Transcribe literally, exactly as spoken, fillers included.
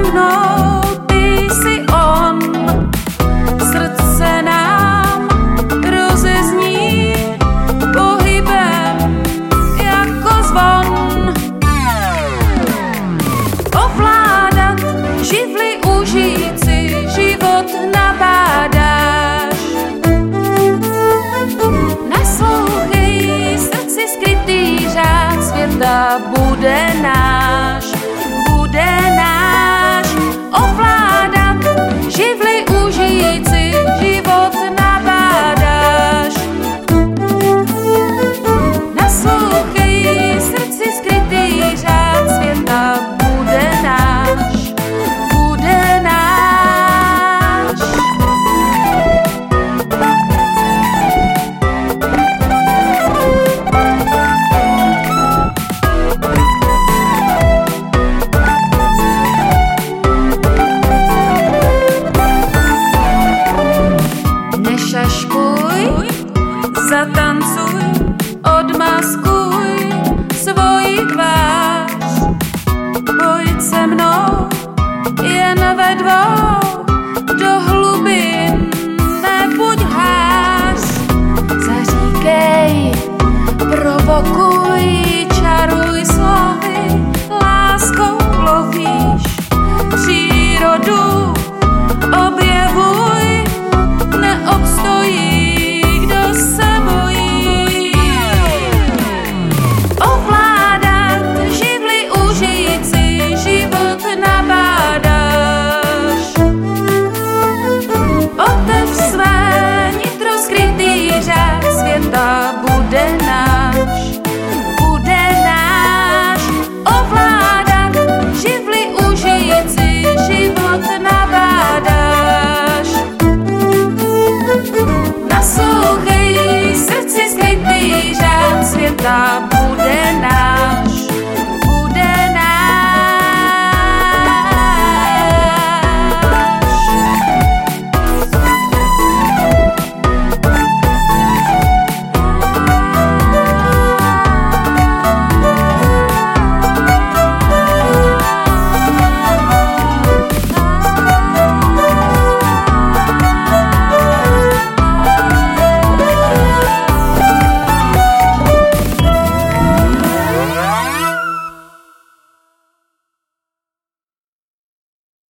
mnou, ty jsi on. Srdce nám rozezní pohybem jako zvon. Ovládat živly užít si, život nabádáš. Naslouchej srdci skrytý řád, světa bude náš, bude náš. Ovládat živly užít si, život nabádáš. Naslouchej srdci skrytý řád, světa bude náš, bude náš. Nešaškuj, zatancuj, odmaskuj svoji tvář. Pojď se mnou jen ve dvou do hlubin, nebuď hář. Zaříkej, provokuj,